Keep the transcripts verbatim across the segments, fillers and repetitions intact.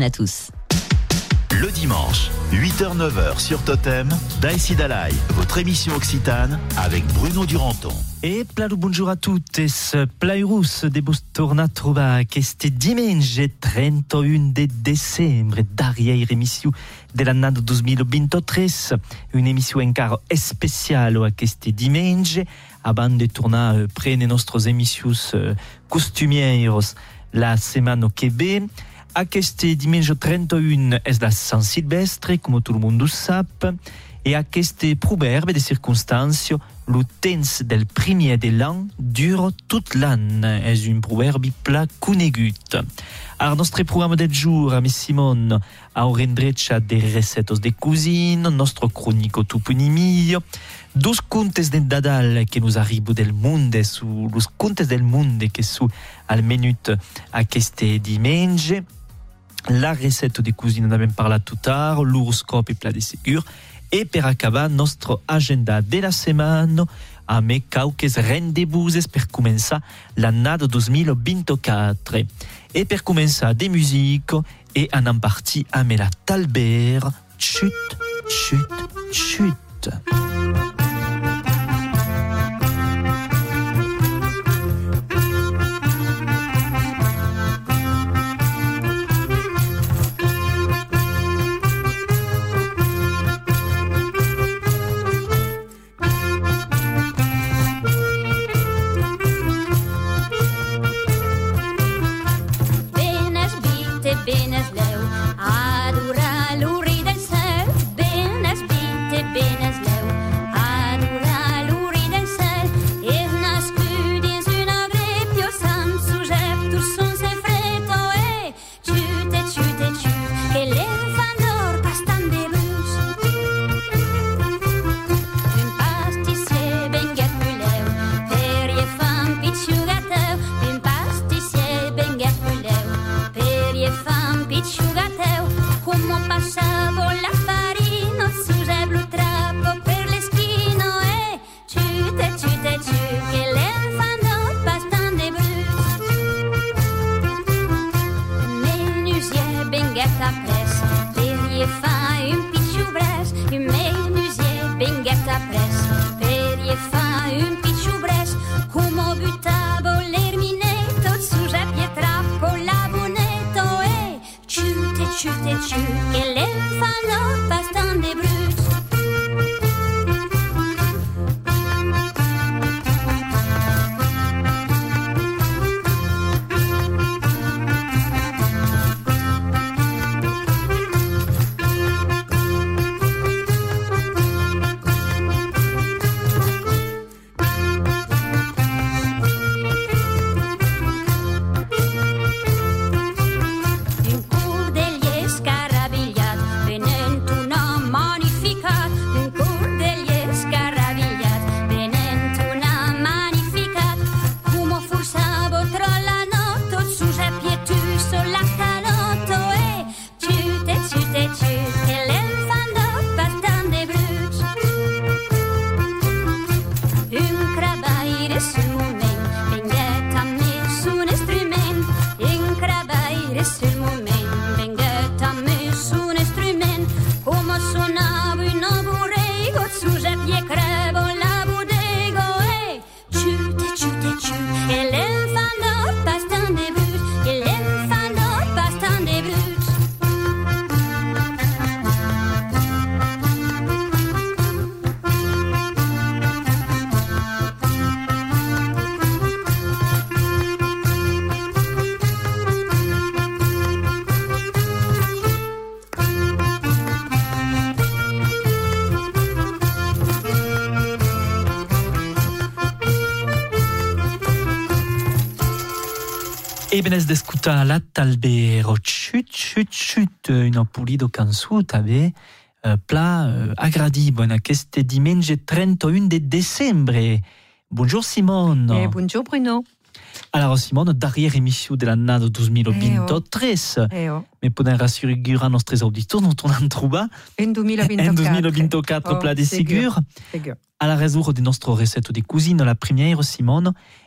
à tous. Le dimanche, huit heures neuf heures sur Totem, Daïsi Dalai, votre émission occitane avec Bruno Duranton. E plalo bonjour a tuttes, plairus de vos tornar a trobar este diumenge trenta-un de decembre, darrière émission de l'année deux mille vingt-trois, une émission encara especiale a este diumenge, avant de tornar a prendre nostres émissions costumieros la setmana que ve. Aquest diumenge trenta-un és la Sant Silvestre, com tot el món sap, e aquest proverbe de circumstància, el temps del primer de l'any dura tot l'any. És un proverbi pla conegut. Al nostre programa del jour, amb Simon, haurem dret de recetes de cuisine, nostre crònico toponimia, dos contes de Nadal que nos arriben del món, su, los contes del món que són al menut aquest diumenge, la recette de cuisine, on a même parlé tout tard, l'horoscope et plat de ségur, et per acabar notre agenda de la semaine amb quelques rendez-vous per començar l'année deux mille vingt-quatre. Et per començar de musique, et anem parti amb la Talbert, chut, chut, chut. E benes d'escutar la Talbert, chut, chut, chut, una polida cançó també uh, pla uh, agradible en aquest diumenge trenta-un de decembre. Bonjour Simone. Eh, bonjour Bruno. Alors Simone, darrière émission de l'année deux mille vingt-trois, eh oh. mais podem rassurer a nostres auditors, nous tornam trobar en deux mille vingt-quatre, en deux mille vingt-quatre oh, plat de ségur. ségur. À la raison de notre recette de cuisine, la première Simone,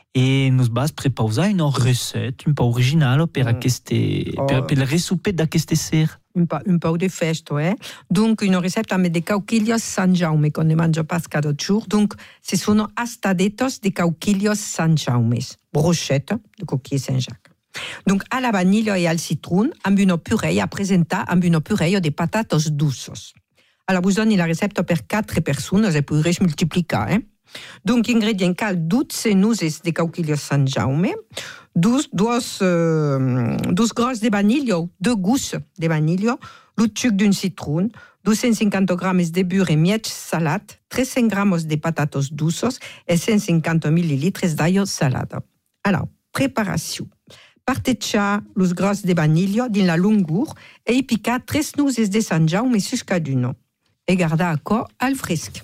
e nos bas prepausar una recette un po' originale per, mm. queste, oh. per, per il risuper d'aqueste sera. Un po', un po' di festo, eh? Donc, una ricetta avec des cauquillos San Jaume, qu'on ne mange pas cada jour. Donc, ce sont astadetos de cauquillos San Jaume, brochette de coquille Saint-Jacques. Donc, à la vanille et al citron, amb una purée à présenter amb una purée de patates douces. Alors, vous donnez la recette per quatre personnes, et pourrez multiplier, hein? Donc, ingrédients cal douze nuses de cauquillos San Jaume, douze, douze, euh, douze grosses de vanille, deux gousses de vanille, le sucre d'un citron, deux cent cinquante grammes de beurre et miettes salade, trois cents grammes de patates douces et cent cinquante millilitres d'ail salade. Alors, préparation. Parteccia les grosses de vanille dans la longueur et pica tres nuses de San Jaume suscaduno. Et garda à quoi al fresque.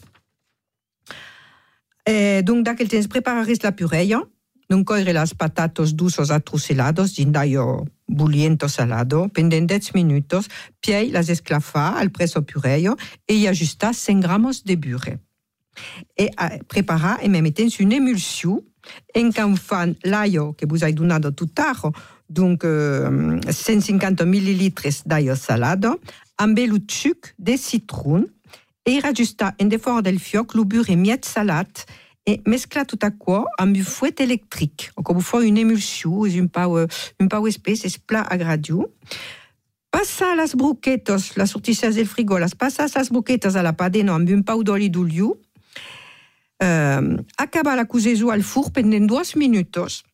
E donc, d'aquel temps, prepararàs la purée. Donc, coire les patates douces atruselados din d'aglio bulliento salado, pendant dez minutos, puis les esclafar al presso purée et y ajustar cent grammes de beurre. Et preparar et même mettre une émulsion en quand fan l'aglio que vous avez donné tout tard, donc euh, cent cinquante millilitres d'aglio salado, amb le sucre de citron, et rajustar en defort del fioc le beurre et miettes salade et mescla tout à quoi amb un fouet électrique. Comme vous faites une émulsion, un peu, un peu épaisse, et plat à gradio. Passa las bruquetas, las sortissas del frigo, las passa las bruquetas a la padena amb un peu d'oli d'olio. Euh, acaba la cuisson al four pendant deux minutos.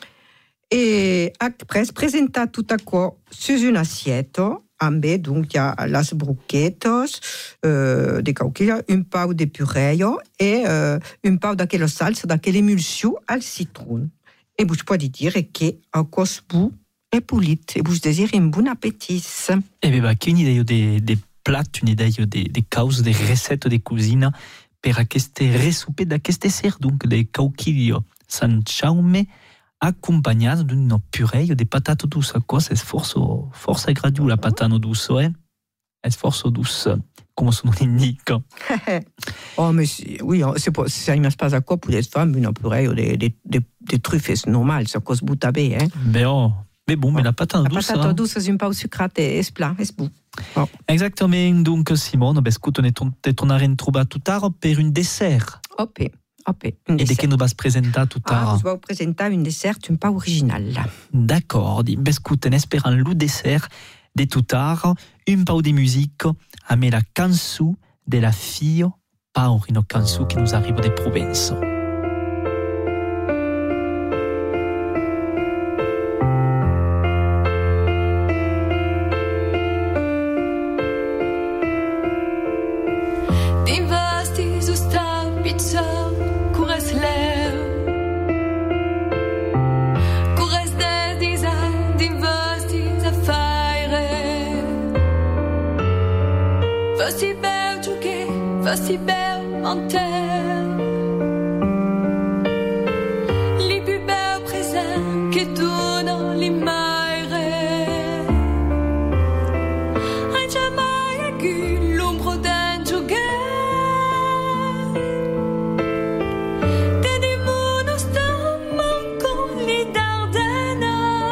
Et après, presenta tout à quoi sur une assiette. En B, donc, il y a las bruquetas, euh, de cauquillas, un peu de purée et euh, un peu d'aquella salsa, d'aquella émulsion al citron. Et vous pouvez dire que à cause vous est polit et vous désirez un bon appétit. Et bien, quelle idée de, de plats, une idée de, de causes, de recettes de cuisine pour aquest recipe d'aqueste ser, donc de cauquillo San Jaume, accompagnato d'une purée de patates douces. Quoi, c'est force, force agradable la patate douce, hein? C'est force douce, comme son nom l'indique. Oh, mais oui, c'est pas, ça ne passe à quoi pour les femmes une purée de, de, de, de truffes, c'est normal, ça cause boutabé, hein? Mais oh, mais bon, mais la patate la douce. La patate douce, c'est un peu sucrée, c'est plat, c'est bon. Oh. Exactement, donc Simone, ben, écoute, on est tornare in trouba tout tard pour un dessert. Ok. Okay, et de che nous vas présenter tout à l'heure? Ah, je vais vous présenter une dessert un peu original. D'accord. Ben, écoute, en espérant le dessert de tout à l'heure, un peu de musique, avec la canzone de la fille, pas une canzone qui nous arrive de Provence. Si belle en terre, les plus belles présents que donnent les maires. Un jamais aiguë, l'ombre d'un joguet. Des démons ostents manquant les Dardannes.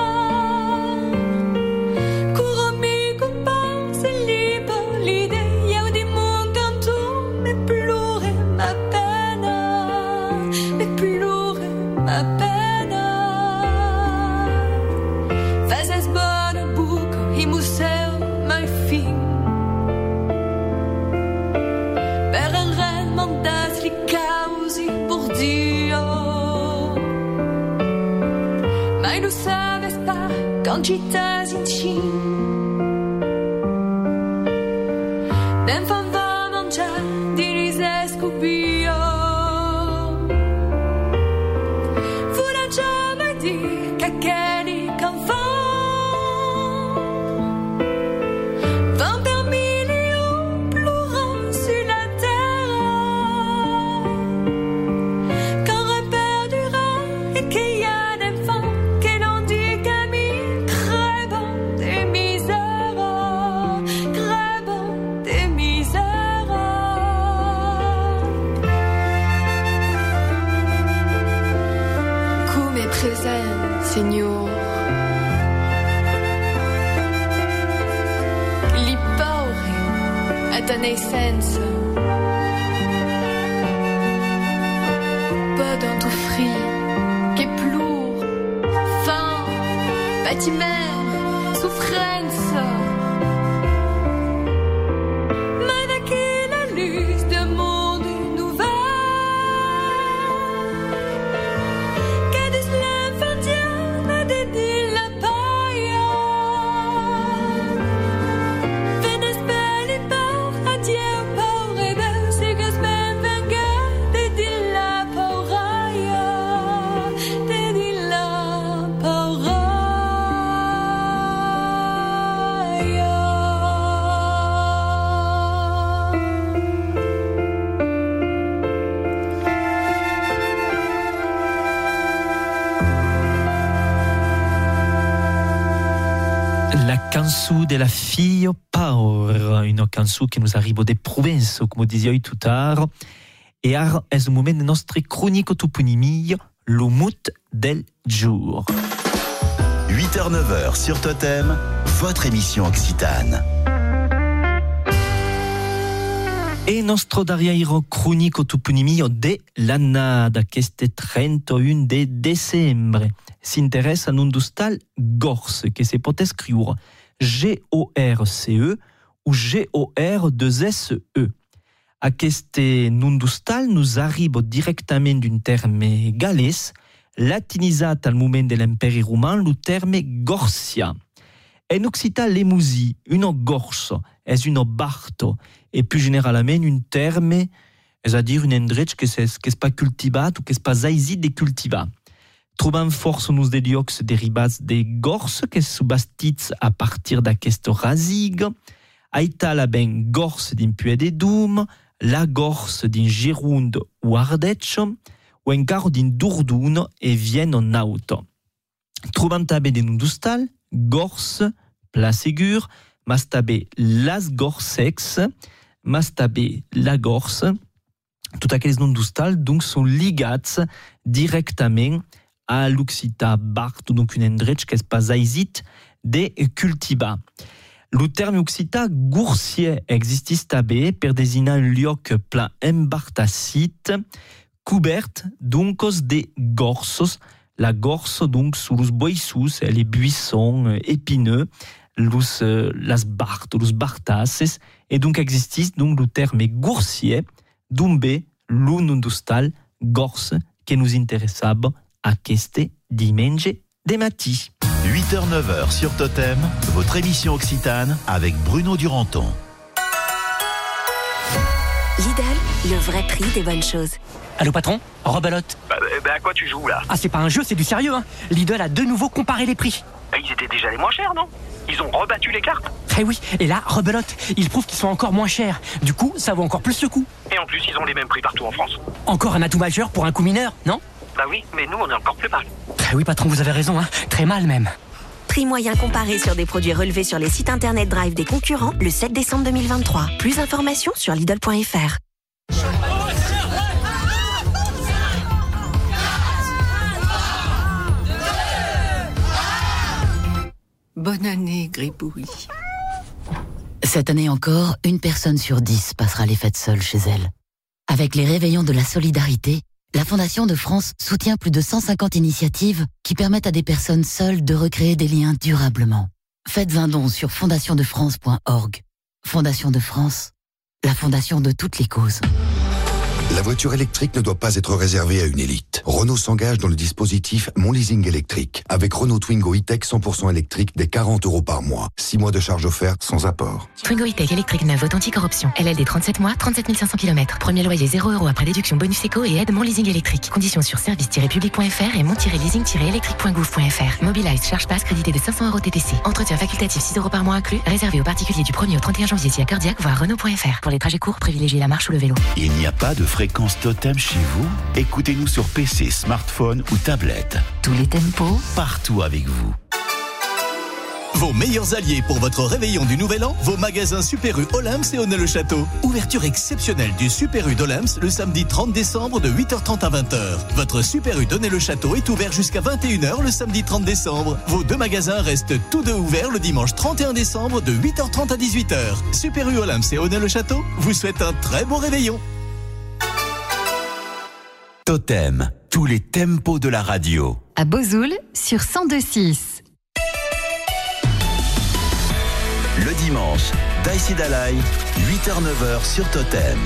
Cours amigo, pense libre l'idée, y'a des monts cantons. Mais pleurer ma peine, mais pleurer ma peine. Fazes bonne boucle, il moussel ma fille. Per un ren mandas li causi pour Dio. Mais lo savais pas quand j'étais in Chine. D'enfant va mangiare Scubio. Voulait jamais dire qu'à quel enfant vingt per millions pleurant sur la terre. Qu'un repère dura et qu'il y a des enfants que l'on dit qu'à mi crève. ta naissance. Pas d'un tout frit, qu'est plour, faim, bâtiment, souffrance. Manaki la luz de monde nouvel. Que des l'infantiana de di la paia. Venes belli por adieu por ebe, sigas ben venga de di la pauraia, de di la pauraia. La canzone della fille paura, une canzone qui nous arrive des provinces, comme disais tout à l'heure. Et ara est un moment de notre chronique toponymie, le mot del jour. huit heures neuf heures sur Totem, votre émission occitane. E nostro darrière chronique toponymie de l'annada, questo trentuno de dicembre, s'intéresse à un dostal gorse, che si pot scriure G O R C E ou G O R deux S E. Aquest nundustal nous arrive directement d'un terme galès, latinisat al moment de l'Emperi roman, le terme gorsia. En occitan l'emusi, une gorse, est une barto, et plus généralement un terme, c'est-à-dire une endretch que c'est n'est pas cultivat ou que c'est pas aisi de cultivat. Trobam force nous de liocs derivats de gorse que subastits a partir d'aquest rasig, aita la ben gorse d'un puet de dum, la gorse d'un gerund ou ardetch, ou encara d'un dourdoun et vien en auto. Trobam tabe de nundustal, gorse, plasegur, mastabe las gorsex, mastabe la gorse, tout aquells nundustal donc sont ligats directement à l'occita bart, donc une endretch qui n'est pas aisit de cultivar. Le terme occita goursier existe tabe per désigner un lloc pla embartacit, couvert donc de gorsos, la gorse donc sous les boissus, les buissons épineux, los, las bart, los bartasses, et donc existe donc le terme goursier, dumbe l'unundustal gorse que nous intéressable à qu'este dimanche de mati. huit heures neuf heures sur Totem, votre émission occitane avec Bruno Duranton. Lidl, le vrai prix des bonnes choses. Allô patron, rebelote. Bah, bah à quoi tu joues là? Ah c'est pas un jeu, c'est du sérieux hein. Lidl a de nouveau comparé les prix. Bah, ils étaient déjà les moins chers, non? Ils ont rebattu les cartes. Eh oui, et là, rebelote, ils prouvent qu'ils sont encore moins chers. Du coup, ça vaut encore plus le coup. Et en plus, ils ont les mêmes prix partout en France. Encore un atout majeur pour un coup mineur, non? Bah oui, mais nous on est encore plus mal. Eh oui patron, vous avez raison, hein. Très mal même. Prix moyen comparé sur des produits relevés sur les sites internet Drive des concurrents le sept décembre deux mille vingt-trois. Plus d'informations sur Lidl point F R. Bonne année, Gribouille. Cette année encore, une personne sur dix passera les fêtes seule chez elle. Avec les réveillons de la solidarité, la Fondation de France soutient plus de cent cinquante initiatives qui permettent à des personnes seules de recréer des liens durablement. Faites un don sur fondation de france point org. Fondation de France, la fondation de toutes les causes. La voiture électrique ne doit pas être réservée à une élite. Renault s'engage dans le dispositif Mon Leasing électrique avec Renault Twingo E-Tech cent pour cent électrique dès quarante euros par mois. six mois de charge offerte sans apport. Twingo E-Tech électrique neuve authentique hors option. L L D trente-sept mois, trente-sept mille cinq cents kilomètres. Premier loyer zéro euros après déduction bonus éco et aide Mon Leasing électrique. Conditions sur service tiret public point F R et mon tiret leasing tiret électrique point gouv point F R. Mobilize charge passe crédité de cinq cents euros T T C. Entretien facultatif six euros par mois inclus. Réservé aux particuliers du premier au trente et un janvier si à Cardiac, voire Renault point F R. Pour les trajets courts, privilégiez la marche ou le vélo. Il n'y a pas de fréquence Totem chez vous? Écoutez-nous sur P C, smartphone ou tablette. Tous les tempos, partout avec vous. Vos meilleurs alliés pour votre réveillon du Nouvel An, vos magasins Super U Olympe et Honnay-le-Château. Ouverture exceptionnelle du Super U d'Olympe le samedi trente décembre de huit heures trente à vingt heures. Votre Super U d'Honnay-le-Château est ouvert jusqu'à vingt et une heures le samedi trente décembre. Vos deux magasins restent tous deux ouverts le dimanche trente et un décembre de huit heures trente à dix-huit heures. Super U Olympe et Honnay-le-Château vous souhaite un très bon réveillon. Totem, tous les tempos de la radio. À Bozoul, sur cent deux six. Le dimanche, Daïsi Dalai, huit heures neuf heures sur Totem.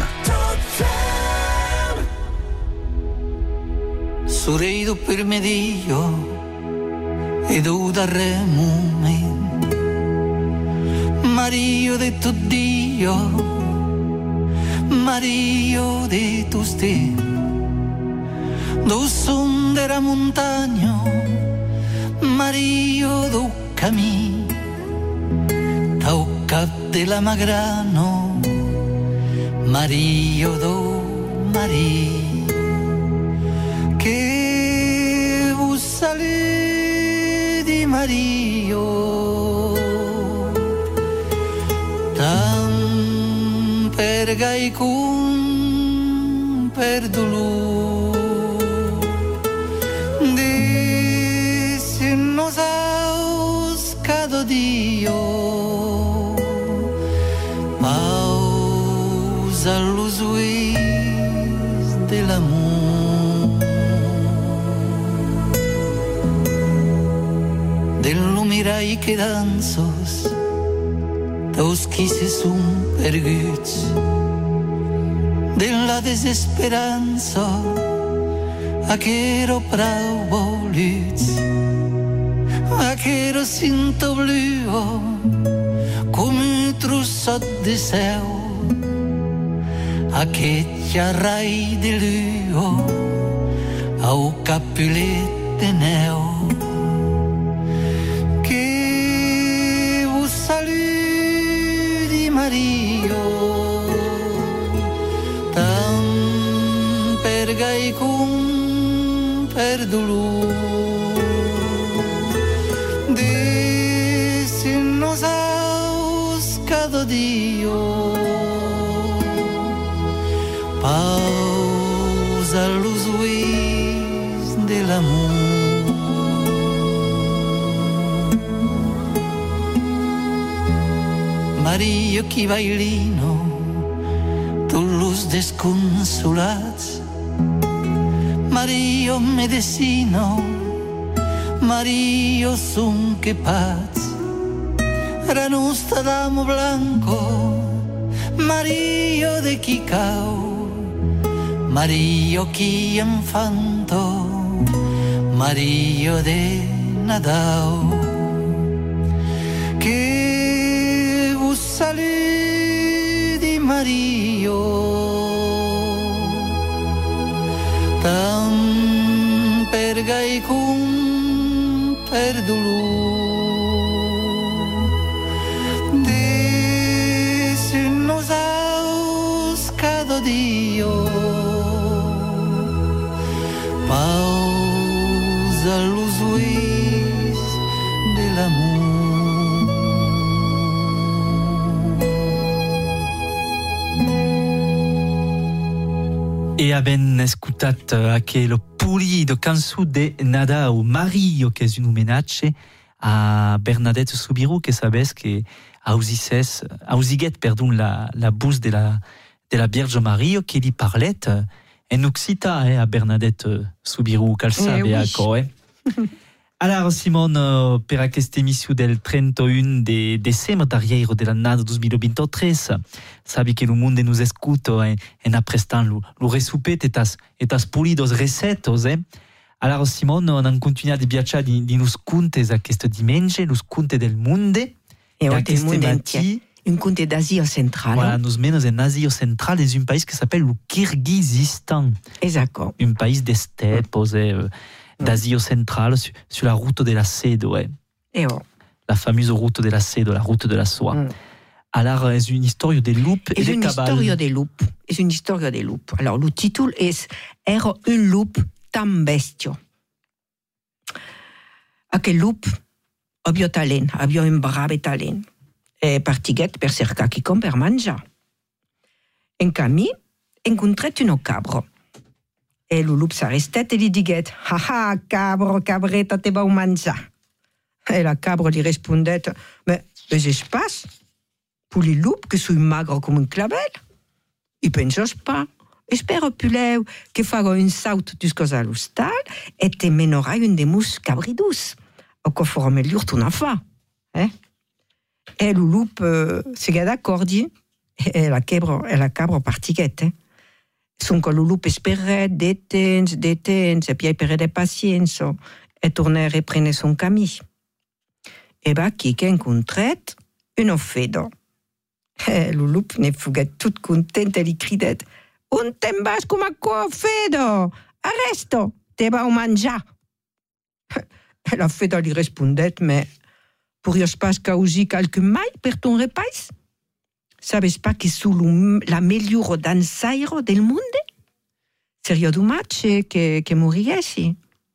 Sorrido per me Dio ed o darre moment Mario de tu Dio Mario de tu ste do son della montagna Mario do cammin au cap de la Magrano Mario do Mari che vous salue di Mario tam per gai cum per dulu di se nos aus cado Dio pausa los uis de l'amor dello mirai che danzos dos qui se son perguts della desesperanza a che ero prou voluts a che ero sinto bluo come un trossot de ceu a che xarrai de luo au capulet de neu che vos salut di Mario tam per gai cum per dulu de se nos aus cado Dio pausa los uis del amor Mario chi bailino tu los desconsolats Mario medecino Mario son che paz Ranusta damo blanco Mario de Quicao Mario chi infanto Mario de Nadao che vos salut di Mario tam per gai cum per dulu de se nos aus cado Dio pausa los uis del amor E abbiamo ascoltato anche lo pulido canzone de Nadao Mario, che è un omaggio a Bernadette Soubirous, che sapete che ausisses, ausiguet, pardon, la, la bouche de la, de la Vierge Mario, che li parlet en occita eh, a Bernadette Soubirous, qu'elle savait eh, oui. eh. Alors, Simone, per questa emissione del trentuno de dicembre, d'arrière de l'année duemilaventitré, sabi che il mondo nos escuta e, e apprestan lo, lo resupet et as, et as pulidos recetos, eh? Alors, Simone, on a continué di viaggiare di, di nos contes a questo dimanche, los contes del mondo. E oggi il mondo entier. Un conte d'Asie centrale. Voilà, nous menons en Asie centrale, c'est un pays qui s'appelle le Kirghizistan. Exact. Un pays des steppes, eh, d'Asie centrale, sur, sur la route de la seda, ouais. Et oh. La fameuse route de la seda, la route de la soie. Mm. Alors, c'est une histoire des loups et des cabales. C'est une histoire des loups. C'est une histoire des loups. Alors, le titre est « Era un loup tan bestio ». À quel loup Abbiamo talent, abbiamo un brave talent. E partiguet per cercar quelcom per mangiar. En camí, incontret un cabro. E lo lup s'arrestet e li diguet, «Haha, cabro, cabreta, te vau mangiar». E la cabro li respondet, «Mais, mais es pas? Pour li lup, que sui magre com un clavel?» I pensos pas. Espero puleu que fago un saut jusqu'aux a l'hostal e te menorai un de mus cabridus. O co forme l'urt una fa. Eh? E lo lup uh, segue d'accordi e la cabro, e la cabro partiguet. Eh? Son que lo lup esperet de temps, de temps, e pia pere de pacienza e torna a reprene son camí. E va qui que incontret un ofedo. E lo lup ne fuguet tout content e li cridet «Un te'n vas com a co ofedo? Arresto, te vau mangiar». E la feda li respondet «Mais pourrios pas causi calcun mal per ton repais? Sabes pas que sou la miglior danzairo del monde? Seria domatge que, que moriessi.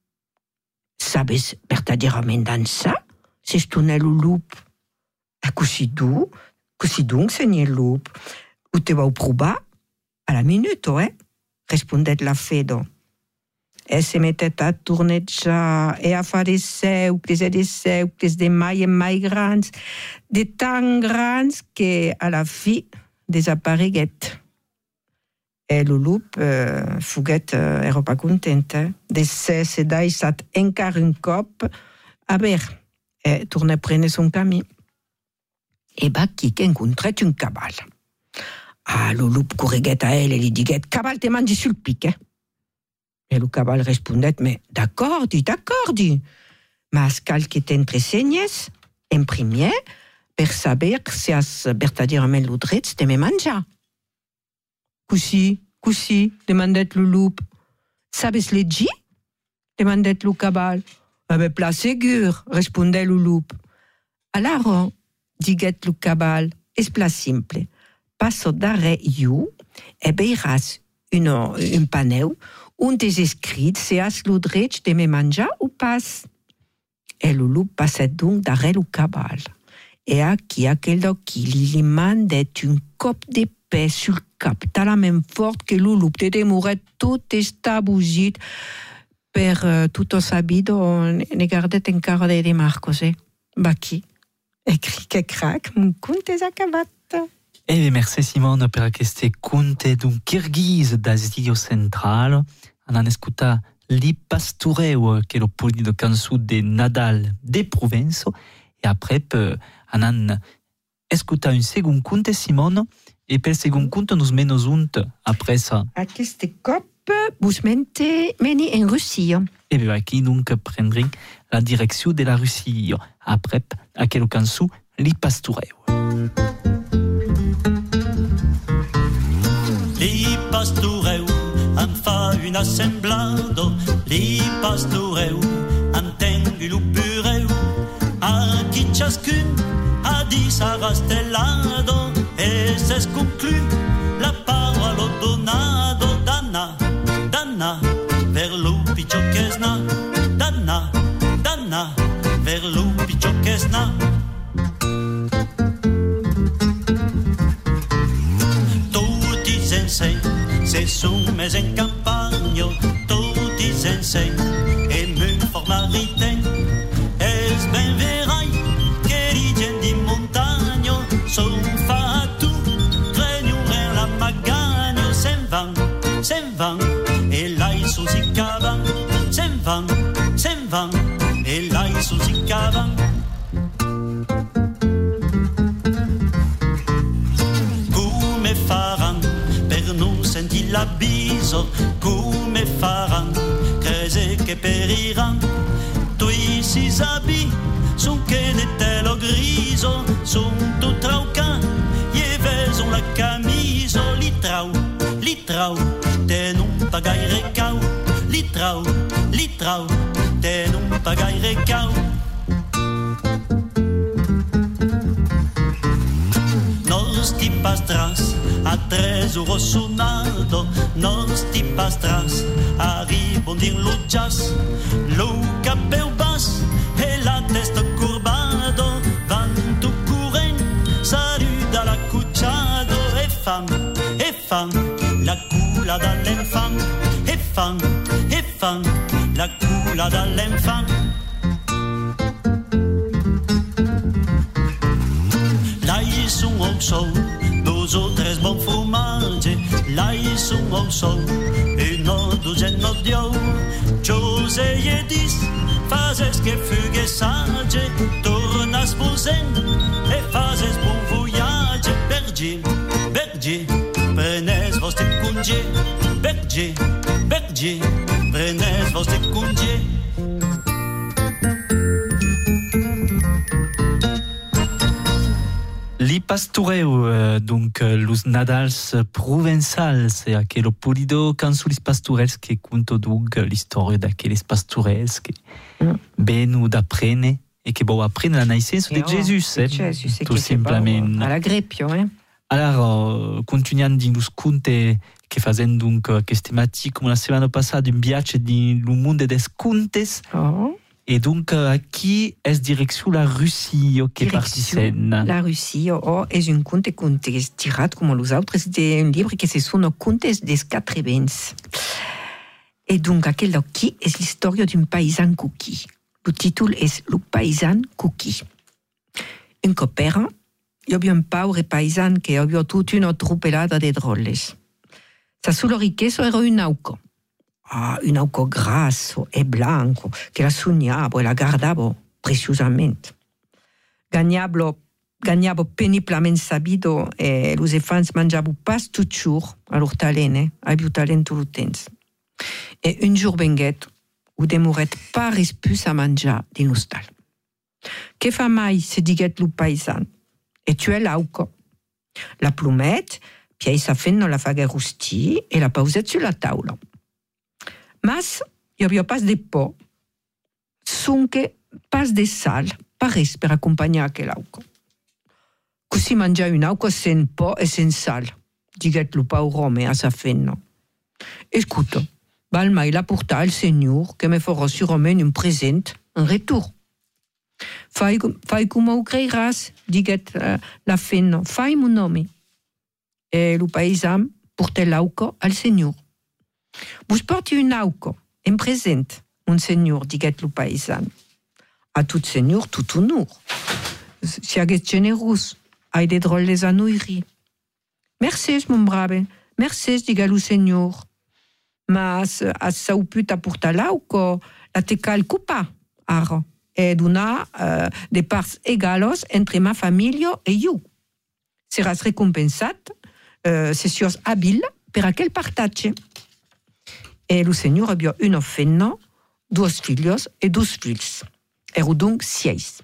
Sabes verdaderament danzar? S'estonè lo lup. E così du, così donc, senyor lup, ho te vau provar? A la minuto, eh? Respondet la fedo. E se mettet a tornejar e a fa des seucles e des seucles de mai e mai grans, de tan grans que a la fi desapareguet. E lo lup eh, fuguet eh, ero pas content, eh? De se se daisat encara un cop a ver, e torna prene son camí. E va qui que incontret un cabal. Ah, lo lup correguet a el e li diguet «Cabal, te mangi sul pic, eh?» E lo cabal respondet «Mais d'accordi, d'accordi, mas cal que t'entresenyes, en primier, per saber si has verdaderament lo drets de me manjar». «Così, così», demandet lo lup. «Sabes legir?» demandet lo cabal. «Eh ben, pla segur», respondet lo lup. «Alaro», diguet lo cabal, «es pla simple. Passo darrere iu e veiras un, un paneu on es escrit se has lo dret de me manjar ou pas». E lo lup passet donc darrere lo cabal. E aquí aquel d'oqui li mandet un cop de pe sul cap talament fort que lo lup te demoret tot estabousit per uh, tutto sabido ne gardet encara de, de marcos, eh? Baqui. E cric e crac, mon conte es acabat. E bien, merci Simone per queste conte d'un kirghiz d'Asia central. On an escuta Li Pastoreu, che è lo poli de cançó de Nadal de Provenço. E après, on an escuta un segon conte, Simone, e per segon conte nos menos unt après ça. Aquest cop vos mente meni en Russia. E bien, aquí donc prendrin la direction de la Russie. Après, aquella cançó Li Pastoreu. Li pastoreu em fa un assemblado, li pastoreu entenc un pureu, aquí ciascun ha dit sa rastellado e s'es conclu la parola donado, danna, danna, ver lo picciò che sna, danna, danna, ver lo picciò che sna. Se sumes en campagno, tutti s'enseny, e mun formariten, es ben verai, che li gent di montagno, son fa tu, trenure la magagno, se'n van, se'n van, e là ils sont si cavan, se'n van, se'n van, e là ils sont si cavan. Come faran per non sentir l'avviso, come faran, crese che periran, tui si sabi, son che de telo griso, son tout traucan, je veson la camiso, li trau, li trau, te non pa gaire cau, li trau, li trau, te non pa gaire cau. Nos ti pastras a tres euros sonado, nos ti pastras a ribondir lo jazz, lo capeu bas e la testa curva. fan, e fan la culla dall'infant, e fan, e fan la culla dall'infant. Là ils sont au sol, dos o tres bon fromage, là ils sont au sol, une douzaine d'io, chose e dis, fazes che fughe sage, torna sposen, e fazes bon voyage, berger, berger, prenez vostre congé, berger, berger, prenez vostre congé. Li pastureu, euh, donc euh, los nadals provençals, e aquello pulido canzulis pasturels che conto donc l'istoria d'aquelles pasturels che mm. benu d'apprene e che bo apprene la naissenza di Gesù, eh? Gesù, tout simplement. Alla Greppio, eh? Alors, continuando di nos conte che fazen donc queste matti come la settimana passata un viaggio di lo mondo des contes. Oh. Et donc, euh, qui est direction la Russie qui participe? La Russie, oh, est un conte conte tirat comme les autres, c'est un livre qui se sono contes des quatre vents. Et donc, aquel qui est l'histoire d'un paysan cookie. Le titre est Le paysan cookie. Un copain, il y a un pauvre paysan qui a toute une troupelada de drôles. Sa sua ricchezza era un auco. Ah, un auco grasso e blanco, che la sognavo e la guardavo preziosamente. Gagnavo, gagnavo peniplamente sabido e los enfants mangiavo pas toujours a lor talent, aviu talent tout le temps. E un jour venguet, u demoret pares pus a mangiar din l'hostal. Che fa mai, se diguet lo paisan? E tu è l'auco. La plumet, piei sa fenno la faga rusti e la pauset sulla taula. Mas, io havia pas de po, sunche pas de sal, pares per accompagnare quell'auco. Così mangia un auco sen po e sen sal, diguet lo paurome a sa fenno. Escuto, val mai la portar al Signor che me farà sicuramente un present en retour. Fai, fai come ho creiras, diguet uh, la fenno, fai mon nome. E lo paisan porta l'auco al Signor. Vos porti un auco, en present, un Signor, diguet lo paisan. A tout Signor, tout honor. Si haguet generous, ai de drolles a noiri. Mercès, mon brave, mercès, diga lo Signor. Mas a sau puta porta l'auco, la te cal cupa, ara, e donar uh, de parts egalos entre ma famiglia e io. Seras recompensat, uh, se sios habil per aquel partatge. E lo Signor abbia una fenna, duos filhos e dos fills. Eru donc sieis.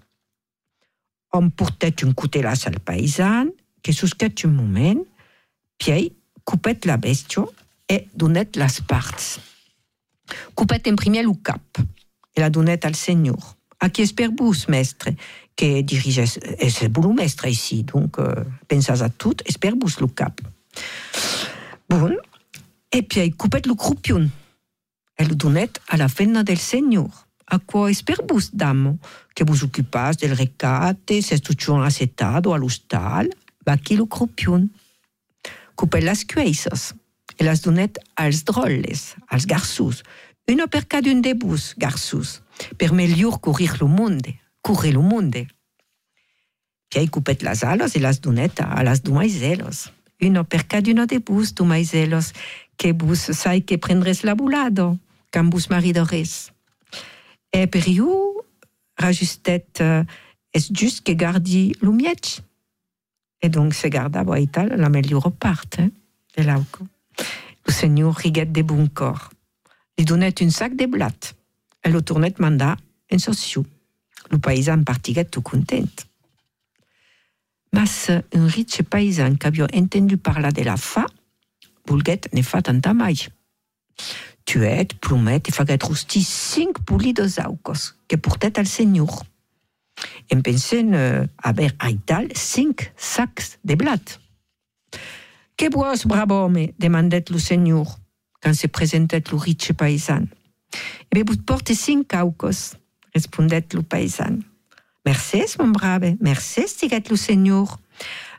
On portet un cutelas al paisan, que susquet un moment, piei cupet la bestia e donet las parts. Cupet en primer lo cap, e la donet al Signor. A qui esper vos, mestre, que diriges, és vos mestre ici, donc euh, pensas a tout, esper vos lo cap. Bon, e piei cupet lo croupion, e lo donet a la fenna del Signor. A quoi esper vos, damo, que vos occupas del recate, se stuccion acetado all'hostal, va qui lo croupion. Cupet las cueisas, e las donet als drolles, als garçons, una per cadun de vos, garçons, per miglior courir lo monde, courir lo monde. Piei cupet las alas e las donet a las domaiselos, una per caduna de vos, domaiselos, que vos sai que prendres la bulado, quand vos maridores. E per iu, rajustet, uh, es just que gardi lo mietg. E donc se gardava a ital la miglior part, eh, de l'auco. Lo Signor riguet de bon cor. Li donet un sac de blat. E lo tornet manda en sociu. Lo paisan partiguet tout content. Mas un riche paisan qu'avia entendu parlar de la fa, vulguet ne fa tanta mai. Tuet, plumet e faguet rosti cinc pulidos aucos que portet al Signor. En pensen uh, haver aital cinc sacs de blat. Que vos, bravo home, demandet lo Signor, quand se presentet lo riche paisan. Ebe vos porte cinc aucos, respondet lo paisan. Mercès, mon brave, mercès, diguet lo Signor.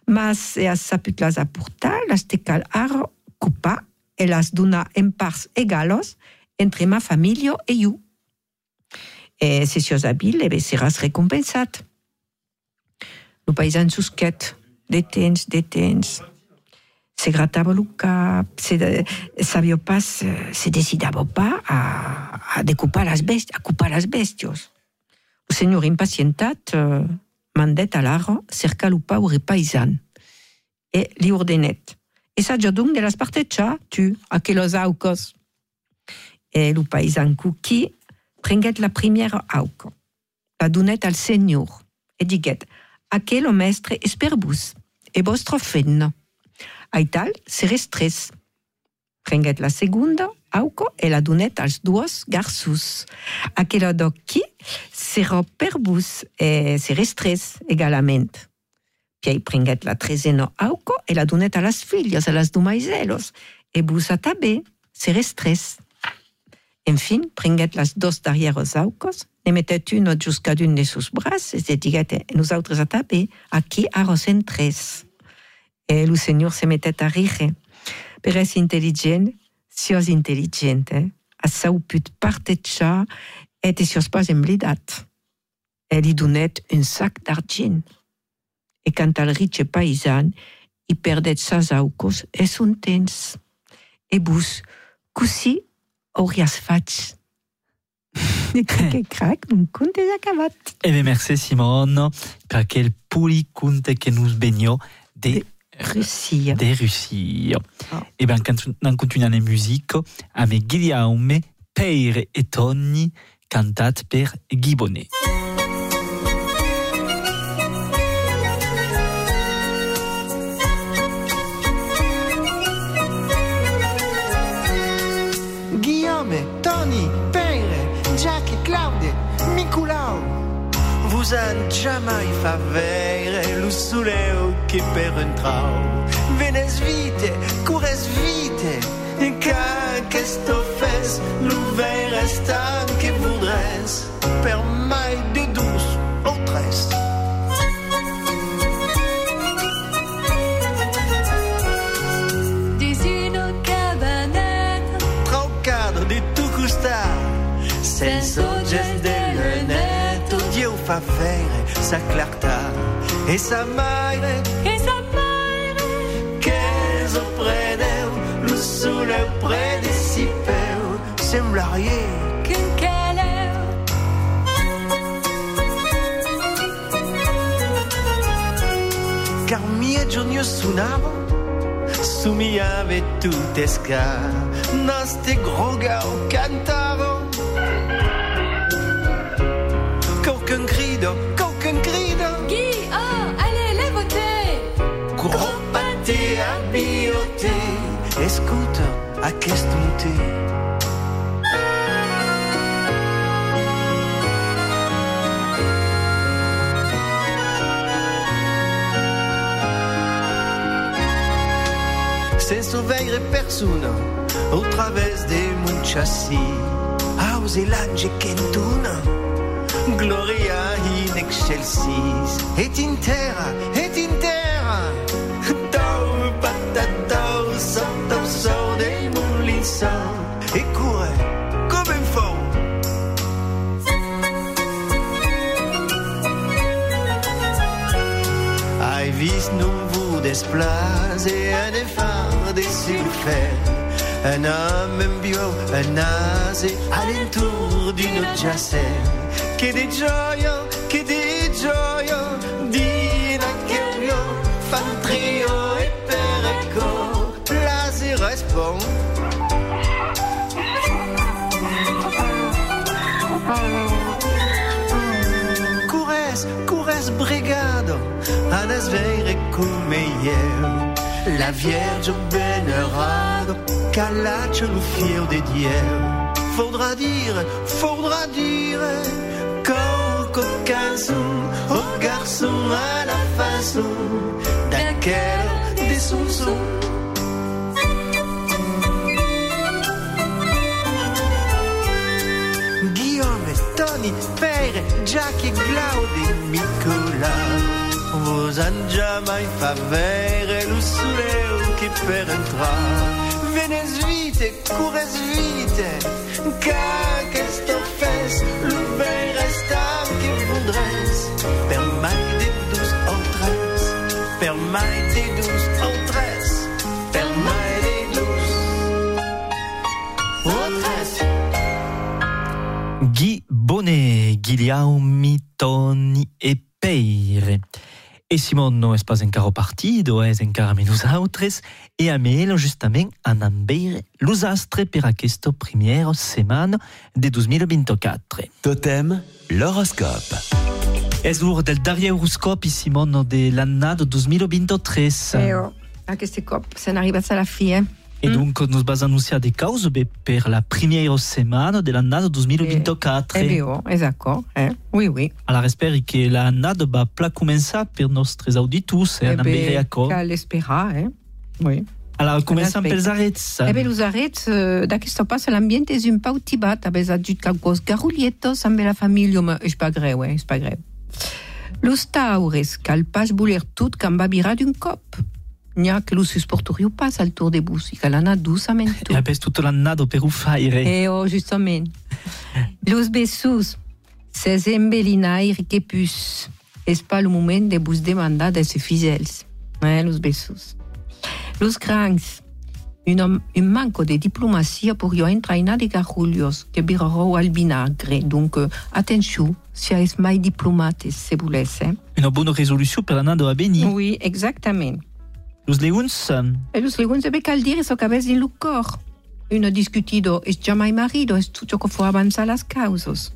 mas e has saput las aportar, las te cal ocupar e las donar en parts egalos entre ma família e jo. E si sos habil, e seràs recompensat. Lo paisan susquet, de temps, de temps, se gratava el cap, se, sabia pas, se decidava pas a, a decupar les bèsties, a cupar les bèsties. El senyor impacientat uh, mandet a l'arro cercar el paure paisan e li ordenet. E s'adjadung de las partetxa, tu, aquelos aucos. E el paisan cuqui prenguet la primera auco, la donet al senyor e diguet, aquel mestre és per vos, e vostre fenno. Aital, se restres. Prenguet la segunda auco e la donet als duos garços. Aquela d'occhi serà per vos e se restres egalament. Piei prenguet la tresena auco e la donet a las filles, a las domaiselos, e vos a tabé, se restres. Enfin, prenguet las dos darrieres aucos, ne metet una just cada un de sus bras, e se diguet e nosaltres a tabé, aquí arrosen tres. E el senyor se metet a rire. Per és intel·ligent, si és intel·ligent, eh? A sau put partetxar et si és pas emblidat. E li donet un sac d'argent. E quand al riche paisan, i perdet sas aucos e son temps. E bus, così hauries faig. E crac, crac, un conte és acabat. E bé, merci Simone per aquel poli conte que nous begno de Russia. De Russia. Oh. E ben, nan continuant en musica, ame Guillaume, Peire e Tonni, cantat per Guy Bonnet. Guillaume, Tony, Peire, Jack e Claude, Nicolau. Vous han jamais favere lo soleu che per un trau. Venes vite, cures vite, e ca questo fes, lo veres tant que voudres, per mai de dus o tres. Dicino cabanet, Trau cadre de tu costar, sense gest de lunet. Dieu fa faire sa clartà e sa maire e sa maire che so preneu lo soleu predecipeu semblarier che caleu car mie giorni suonavo somigliave tutte sca naste grogao cantavo qu'aucun grido, qu'aucun grido. Guy, oh, allez, lève-toi. Gros pâté à bioté, escuta a qu'est monté. Sense veire persona, au través de muchassi, ausi l'ange ch'entuna. Gloria in excelsis, et in terra, et in terra. Tau patatau, saltau sau de mon linsau, e cure, come un fou. Hai vist non vous desplace, un effort de sulfer, un homme, un bio, un nase, alentour d'une jacelle. Che di gioia, che di gioia, di naquerio, fan trio e per eco, là si respond. Cures, cures brigado, anas veire come eu, la Vierge venerado, calaccio lo fiel de Dieu. Faudra dire, faudra dire, qu'au canson, au garçon à la façon d'aquel des sons. Guillaume, Tony, Peire, Jack et Claude et Nicolas. Vos han jamais favere lo soleu che per entrar. Venes vite, cures vite, car questo fes, lo vei restar che voudres. Per mai de douze au treize, per mai de douze au treize, per mai de douze au treize. Guy Bonnet, Guglielmi, Toni e Peire. E Simon no es pas encara partido, es encara menus autres, e a melo justament an ambeire los astres per aquesta primera setmana de dos mil vingt-quatre. Totem, l'horoscope. Es l'ur del darrier horoscopi, Simon, de l'annada dos mil vingt-tre. E oh, aquest cop se n'arribat a la fi, eh? E mm. donc nos vas anunciar des causes per la primera setmana de l'annada dos mil vingt-quatre. Eh bien, oh, exact, eh? Oui, oui. Alors, espero que l'annada va pla començar per nostres auditors, eh, eh en ambeire acord. Cal esperar, eh? Oui. Alors, començam pels arrets. Eh bien, los arrets, uh, d'aquesta pas, l'ambient és un pau tibat, avès adjut calcos garulietos amb la família, ma és pas greu, eh? És pas greu. Los taures, cal pas voler tot can va virar d'un cop. N'ha que lo susportoriu pas al tour de bus, i cal anar douçament tot. E apes tota l'annada per ho faire. Eh, oh, justament. Los bessos, ses embelinaire que pus. És pas le moment de vos demandar de ser fidèles. Eh, los bessos. Los crancs, un, un manco de diplomacia pourrió entrainar de garrullos que virarou al vinagre. Donc, uh, attention, si és mai diplomates, se volés, eh? Una bona resolució per l'annada a venir. Oui, exactament. Los leons... E los leons debe cal dire eso cabez in lo cor. Uno discutido es jamais marido, es tutto que fo avanzar las causas.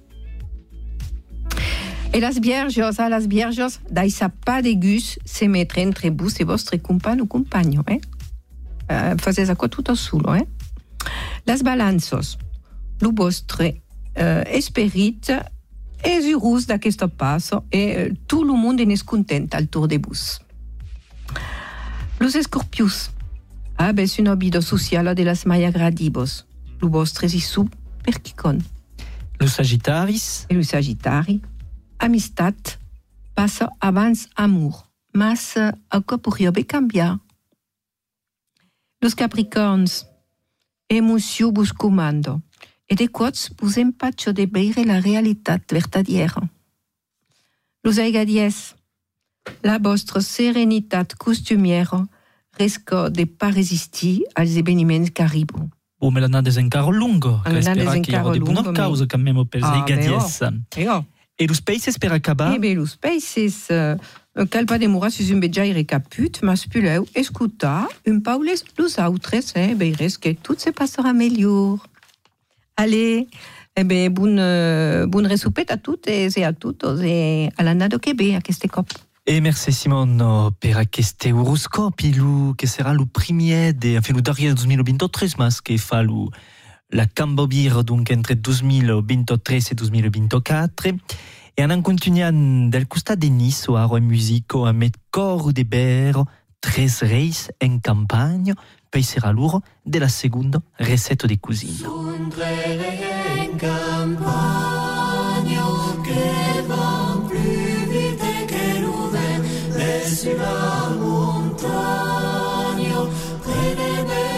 E las vierges, a las vierges, daisa pas de gus se metre entre vos e vostre compagno o compagno, eh? Uh, fazes aqua tutto solo, eh? Las balanzos, lo vostre uh, esperit es urus d'aquesta passo e uh, tout le monde n'est content al tour de bus. Los escorpius, abes una vida social de las mai agradibos. Lo vostre si sub per chicon. Los sagittaris. E lo sagittari, amistat, passa abans amor, mas uh, aqua pourria be cambiar. Los capricorns, emoció bus comando, e de quots bus empacho de beire la realitat vertadiera. Los aigadies, la vostra serenitat costumiera risca de pas resistir als eveniments que arribon. Bon, mais l'annada és encara longa, que espera que hi haurà de bona causa quand même pels ah, aigadies. Oh. E los peixes per acabar? Eh bé, los peixes, uh, cal pas demorar sus un betjaire caput, mas puleu escutar un pau les los autres, eh, beires que tout se passera millor. Allez, eh bé, bon, uh, bon resupet a totes e a totos, e a l'annada que ve, aquest cop. E merci Simon per aquest horoscopi, que serà el primer de, enfin, el darrer dos mil vingt-tre, mas que fa lo, la cambobir donc entre dos mil vingt-tre e dos mil vingt-quatre. E anem continuant del costat de Nice, o aro en musico, amb cor de ber, tres reis en campanya, poi serà l'ora de la segunda receta de cuisine. Son tres reis en campanya que van plus vite que lo vent, sur la montagne, près de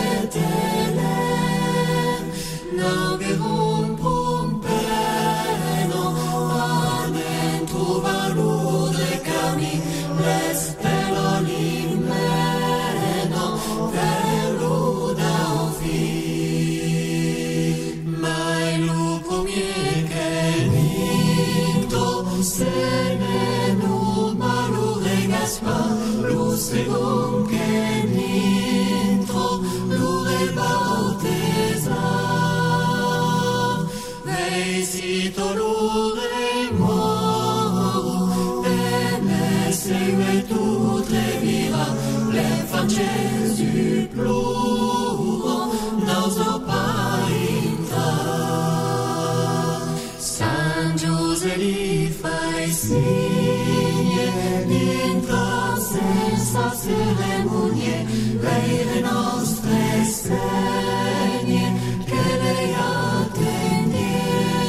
Bethléem, navegum pompeno, anem trovalo de camí, l'espero l'imeno, verlo da fi. Mai lo premier che vinto, se ne non malo regas pas, lo segon che n'intro, lo rebautesa. Veisito lo remoro, e ne segue tutte vira, le faces du ploro, n'oso pas entrar. San Giuse li fai signe, dintra senza ceremonie, veire nostre segne, che lei attendie.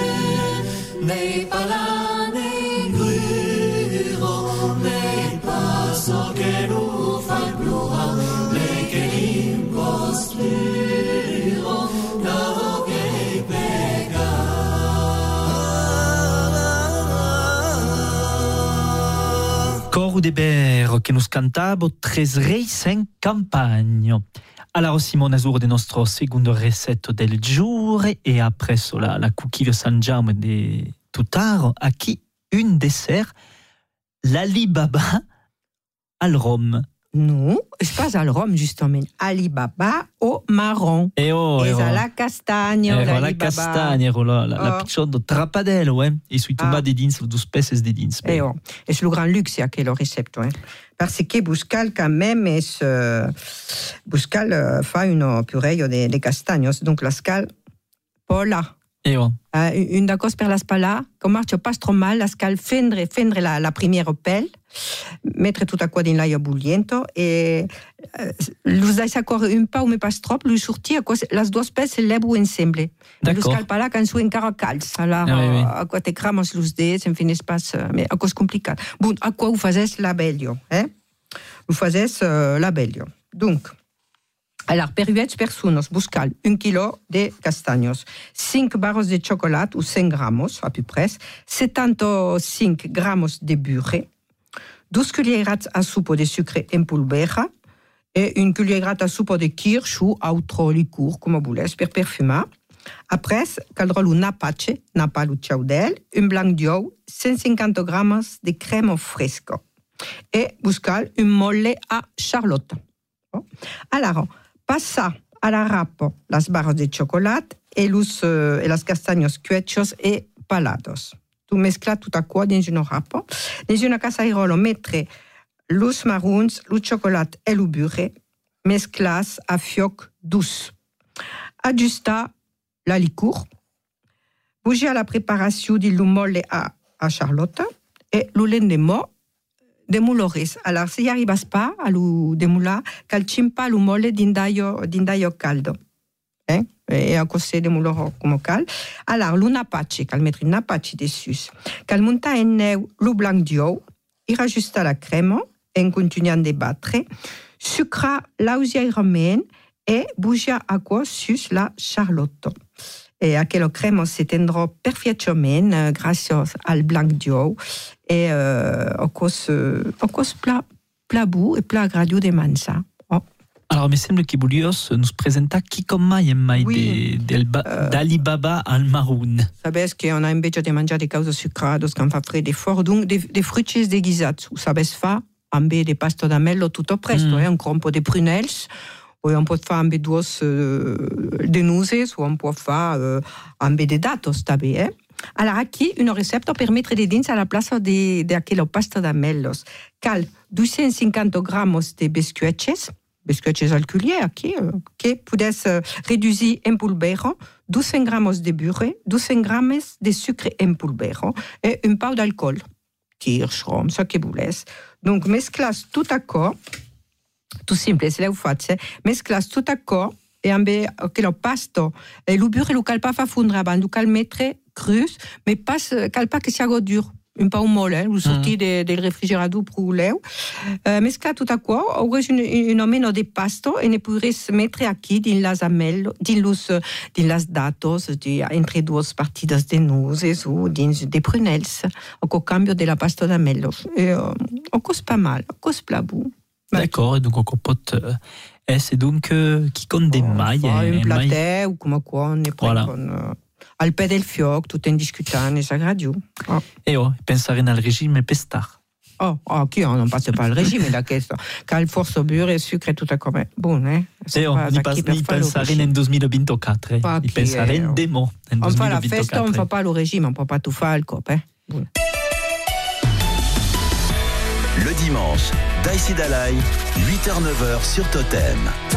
Nei palane gruro, nei palane Coro de Ber che nos cantavo Tres Reis en campagna. Allora Simone Azur de nostro secondo recetto del giorno e appresso la, la cookie de San Giacomo de Tutaro, a chi un dessert, l'Alibaba al rhum. Non, c'est pas al rhum justement. Alibaba au marron. E oh, et oh. à la castagne. Ero la castagna, ero la, la, oh. la picciotto trapadello, eh? E sui tuba ah. de dins, due specie di dins. E oh. E sul gran luxe a che lo recepto, eh? Parce che Buscal quand même es, uh, Buscal uh, fa uno pureio de, de castagnos, donc la scal pola. E oh. Uh, une d'accord per la spala, comme marche pas trop mal, la scal fendre, fendre la, la première pelle, mettre tout acqua din l'aia bulliento e uh, l'usai s'accor un pau me pas trop, lui sortir las dues pelles se lebro ensemble. Lo scal pala can su encara calç, alors ah, oui, oui. Acqua te cramos los dets, en fin pas, mais a cos complicat. Bon, acqua ho fazes la bellio, eh? Ho fazes uh, la bellio. Donc, alors, per huit persones, buscal un kilo de castaños, cinq barres de chocolat ou cinq gramos, à peu près, soixante-cinq gramos de beurre, douze cuillères à soupe de sucre en polvere et une cuillère à soupe de kirsch ou autre liqueur, comme vous voulez, per perfumar. Après, caldrol un napache, napal ou chaudel, un blanc d'œuf, cent cinquante grammes de crème fresco. Et buscal un molle à charlotte. Alors, passa a la rapa las barras de chocolat e, los, uh, e las castaños cuechos e palados. Tu mezcla tout acqua dans una rapa. Dans una casairolo mettre los marrons, lo chocolat e lo beurre, mesclas a fioc douce. Adjusta la liqueur. Bouger la préparation di lo molle a, a charlotte e lo lendemain demulores. Alors, si n'y arrivas pas à le demular, calcim pas le molle d'indaio, d'indaio caldo. Eh? Et à cause de demuloro comme cal. Alors, le napache, cal mettre une napache dessus. Cal monta en neu le blanc d'œuf, il rajusta la crème, en continuant de battre, sucra lausiairement et bougia à quoi sur la charlotte. Et aquella crème s'étendra parfaitement euh, grâce au blanc d'œuf et euh, au cause, au cause plat, plat bout et plat gradio de mansa. Oh. Alors, mi sembra che Bulios nous presenta chi con mai e mai oui. de, del ba, uh, d'Alibaba al marron. Sabes qu'on a invece de mangiare des causes sucrades quand fa freddo fort, donc des, des fruits déguisats. Sabes fa ambe de pasto d'amello tutto presto, mm. eh, un crompo de prunels. Ou on peut faire un peu de nozes, ou on peut faire un peu de datos també, eh? Alors, aquí, una recepta permetre de dins a la place de, de aquella pasta d'amellos. Cal duecento cinquanta gramos de biscuits, biscuits al culier, aquí, que puedes reduire en polvere, douze gramos de beurre, douze gramos de sucre en polvere, et un peu d'alcool, kirsch, rhum, ce que vous voulez. Donc, mesclas tout accord. Tout simple, se le fate, mesclas tout accord e ambe aquello pasto e lo beurre lo cal pa fa fondre abans, lo cal mettre crus, mais pas cal pa que sia dur, un peu molle, lo sorti mm. del refrigerador pro leu. Uh, mescla tout accord, aurez un, un omeno de pasto e ne pourres mettre aquí din las amello, din los din las datos, di, entre duas partidas de nozes ou din de prunels, au cambio de la pasta d'amello. E uh, o cos pas mal, o cos plabou. D'accord, et donc on compote euh, c'est donc euh, qui compte des oh, mailles. Un platé ou comme quoi on est voilà. Con, uh, al pè del fioc, tout en discutant, et ça gradio. Oh. Et oh, pensare nel regime pestar. Oh, oh, qui on ne passe pas le régime da questo. Cal force beurre e sucre tout a come. Bon, eh? E oh, ni, pas, ni pensare nel duemilaventiquattro, eh? Ni pensare in demo. On fa la festa, on ne fa pas le régime, on ne peut pas tout faire le cop, eh? Bon. Le dimanche, Daïsi Dalai, huit heures neuf heures sur Totem.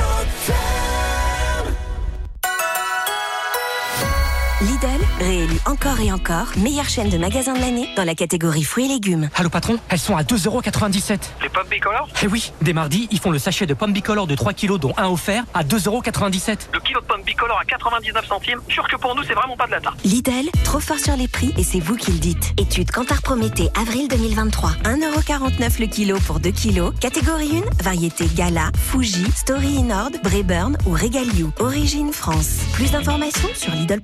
Lidl, réélu encore et encore, meilleure chaîne de magasins de l'année dans la catégorie fruits et légumes. Allô patron, elles sont à deux euros quatre-vingt-dix-sept. Les pommes bicolores? Eh oui, dès mardi, ils font le sachet de pommes bicolores de trois kilos dont un offert à deux euros quatre-vingt-dix-sept. Le kilo de pommes bicolores à quatre-vingt-dix-neuf centimes, sûr que pour nous c'est vraiment pas de la tarte. Lidl, trop fort sur les prix et c'est vous qui le dites. Étude Kantar Prométhée, avril deux mille vingt-trois. un euro quarante-neuf le kilo pour deux kilos. Catégorie un, variété Gala, Fuji, Story Nord, Brayburn ou Regal You. Origine France. Plus d'informations sur Lidl point F R.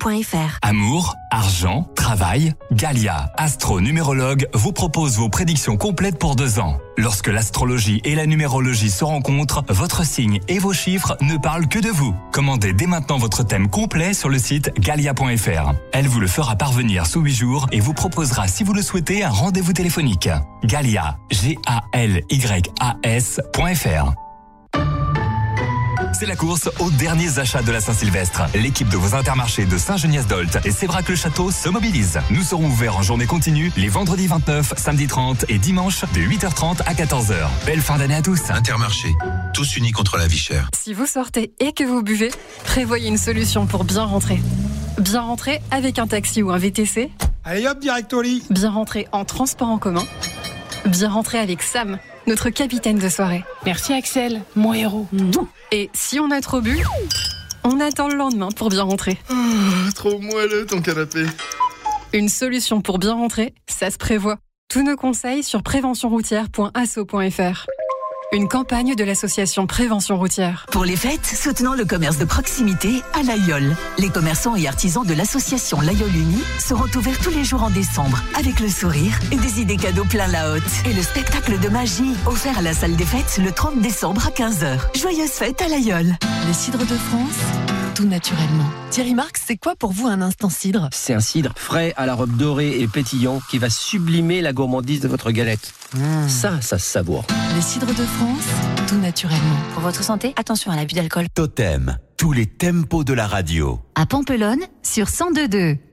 f r. Amour, argent, travail, Galia, astro-numérologue, vous propose vos prédictions complètes pour deux ans. Lorsque l'astrologie et la numérologie se rencontrent, votre signe et vos chiffres ne parlent que de vous. Commandez dès maintenant votre thème complet sur le site galia point f r. Elle vous le fera parvenir sous huit jours et vous proposera, si vous le souhaitez, un rendez-vous téléphonique. Galia, G A L Y A S point F R. C'est la course aux derniers achats de la Saint-Sylvestre. L'équipe de vos intermarchés de Saint-Geniès-d'Olt et Sévrac-le-Château se mobilise. Nous serons ouverts en journée continue les vendredis vingt-neuf, samedi trente et dimanche de huit heures trente à quatorze heures. Belle fin d'année à tous. Intermarché, tous unis contre la vie chère. Si vous sortez et que vous buvez, prévoyez une solution pour bien rentrer. Bien rentrer avec un taxi ou un V T C. Allez hop, direct au lit. Bien rentrer en transport en commun. Bien rentrer avec Sam, notre capitaine de soirée. Merci Axel, mon héros. Et si on a trop bu, on attend le lendemain pour bien rentrer. Oh, trop moelleux ton canapé. Une solution pour bien rentrer, ça se prévoit. Tous nos conseils sur prévention routière point asso point f r. Une campagne de l'association Prévention routière. Pour les fêtes, soutenons le commerce de proximité à l'Aïol. Les commerçants et artisans de l'association L'Aïol Uni seront ouverts tous les jours en décembre, avec le sourire et des idées cadeaux plein la hotte. Et le spectacle de magie, offert à la salle des fêtes le trente décembre à quinze heures. Joyeuses fêtes à l'Aïol. Les cidres de France, tout naturellement. Thierry Marx, c'est quoi pour vous un instant cidre? C'est un cidre frais à la robe dorée et pétillant qui va sublimer la gourmandise de votre galette. Mmh. Ça, ça se savoure. Les cidres de France, tout naturellement. Pour votre santé, attention à l'abus d'alcool. Totem, tous les tempos de la radio. À Pampelonne, sur cent deux virgule deux.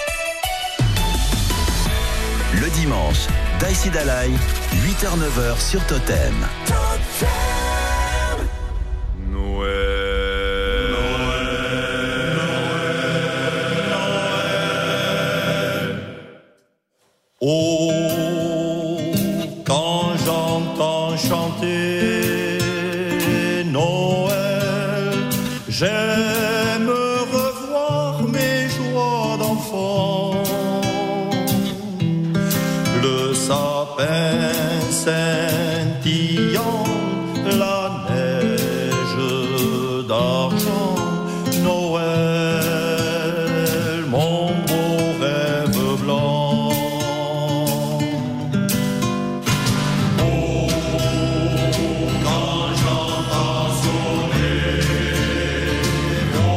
Le dimanche, Daïsi Dalai, huit heures neuf heures sur Totem. Totem. Noël. Oh, quand j'entends chanter Noël, j'aime revoir mes joies d'enfant. Le sapin scintillant, la neige d'argent, Noël, mon beau rêve blanc. Oh, quand j'entends sonner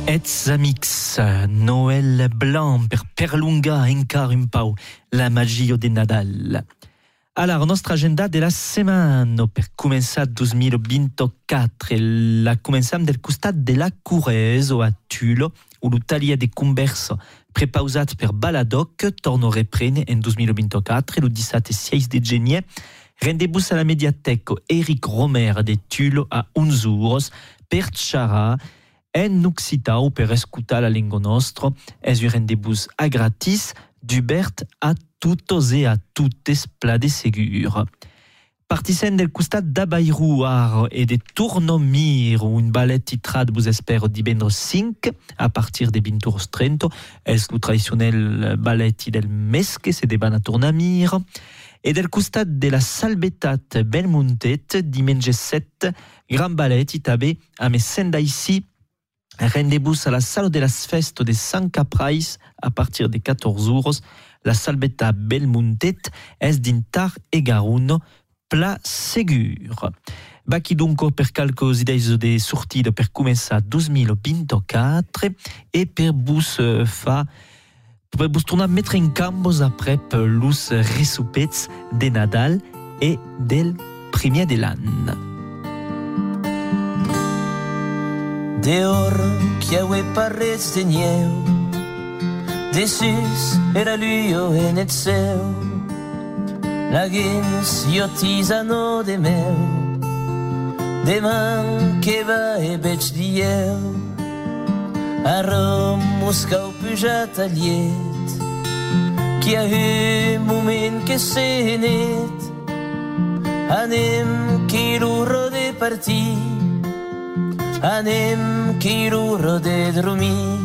Ets amics, Noël blanc per perlungar encara un pau la magia de Nadal. Alors, nostra agenda de la setmana per començar dos mil vint-quatre. La començam del costat de la Coureso a Tulo, où l'Italia de conversa prepausat per Baladoc torna a reprene en dos mil vint-quatre, il dissabte sis de gener. Rendez-vous a la Mediateca Eric Romer de Tulo a onze euros per xarrar en occità per escutar la lingua nostra. Es un rendez-vous a gratis d'Hubert a tutos e a tutes pla de segur. Partissent del costat d'Abairuar e de Tournomir, un ballet titrat vos espero divendres cinc a partir de vint heures trenta. Es lo tradicionel ballet del Mesque, se deban a Tournomir. E del costat de la Salvetat Belmontet, diumenge set, gran ballet també a Messenda ici. Rendez-vous a la Sala de las Festes de Sant Caprais a partir de catorze heures. La Salvetat Belmontet es dintar e Garuno pla segur. Baqui dunque per calcos idees de sortida per començar dos mil vint-quatre e per vos fa per vos tornar a mettre en cambos après los resupets de Nadal e del primer de l'any. Dehors qui a oué parets de nieu, dessus era luio en et seu, laguens io tisano de meu, deman que va e veig dieu, a Rom muscau pujat a llet, qui a un moment que se net, anem que l'urro de partir, anem que l'urro de dormir.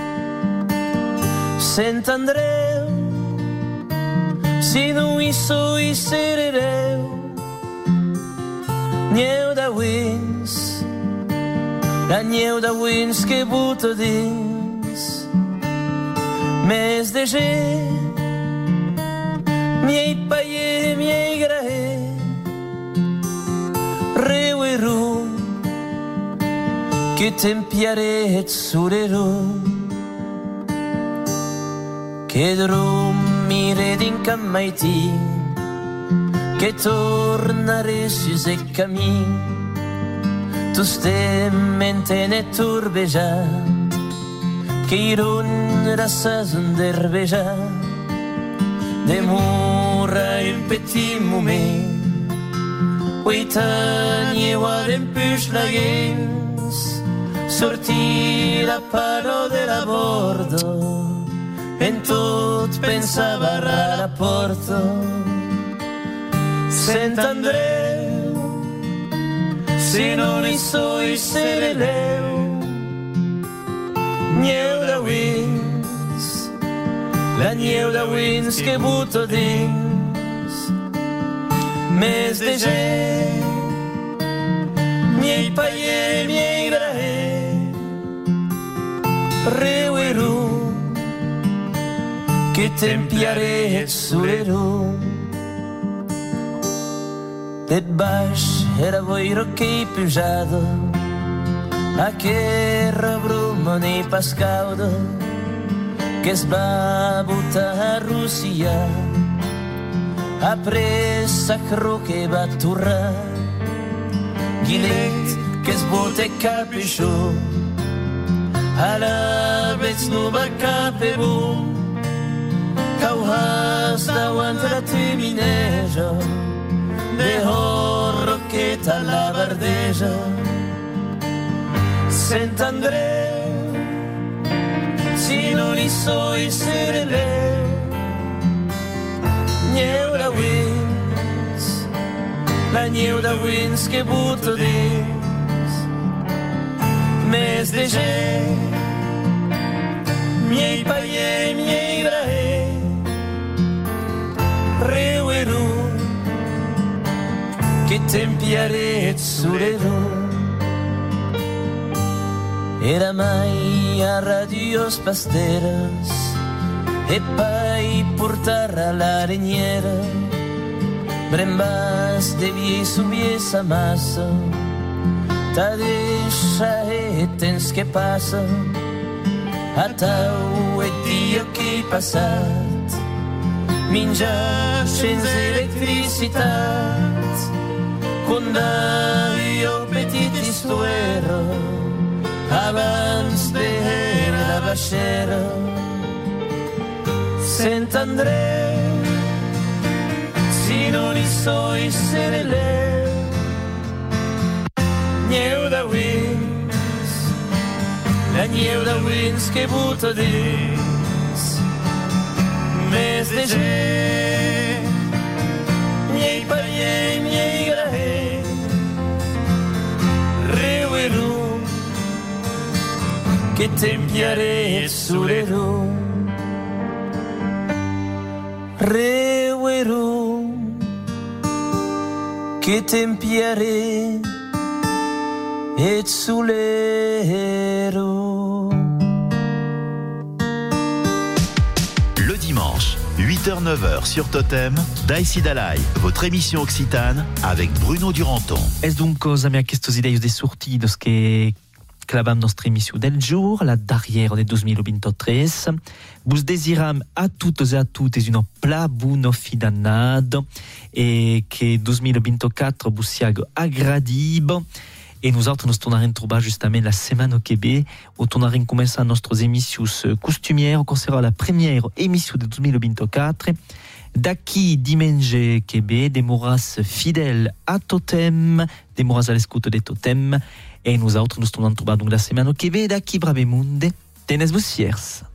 Sant Andreu, si no hi sou hi serereu, nieu de wins, la nieu de wins que buta dins, més de gent, miei paie, miei grae, reu e rum, que tempiaret surero, che dormire din cammaiti, che tornare su se cammin, tu stem mentene turbejat, che irun rassas un derbejat, demora un petit moment, uitan e oaren puix la gens, sortir a paro de la bordo, en tot pensava a la porta. Sant Andreu, si no hi sou hi sereleu, nieu de wins, la nieu de wins que buta dins, més de gent, miei paie, miei grae, reu e rum, che tempiaret surero. De baix era boiro que pujada, a que rebruma ni pas cauda, que es va botar a Rússia, a pressa cro que va torrar, Guilet que es bote caprichó, a la vez no va cape bom, cauhas dauant la temineja, de horro que ta la verdeja. Sant Andreu, si no hi sou hi sereleu, nieu de wins, la nieu de wins que buta dins, més de gent, miei paie, miei grae, reu e rum, che tempiaret surero. Era mai a radios pasteras e pai portar a l'areniera, brembas de vie subies a massa, ta deixa e tens que passa, a tau e Dio che passat mingia senza elettricità quando io petit istuero abans de la vascera Sant'Andrea si non i so i serele Gneu da wins la gneu da wins che butto dis mes de ge miei pagliei miei grahe reweru che tempiare sulle ru reweru che tempiare e sulero. Le dimanche, huit heures neuf heures sur Totem, Daïsi Dalai, votre émission occitane avec Bruno Duranton. Es dunque a mia questos ideios de sortidos que clavam nostra émission del jour, la dernière de duemilaventitrés. Vos desiram a toutes et a toutes une pla buno fidanado e que duemilaventiquattro vos siago agradibo. Et nous autres, nous tornarem trobar justement la semaine que ve, où tornarem començar nostres émissions costumières, qu'on sera la première émission de duemilaventiquattro. D'aquí dimanche que ve, demoras fidèles à Totem, demoras à l'escoute de Totem. Et nous autres, nous tornarem trobar donc la semaine que ve, d'aquí bravemunde, tenes vos fiers.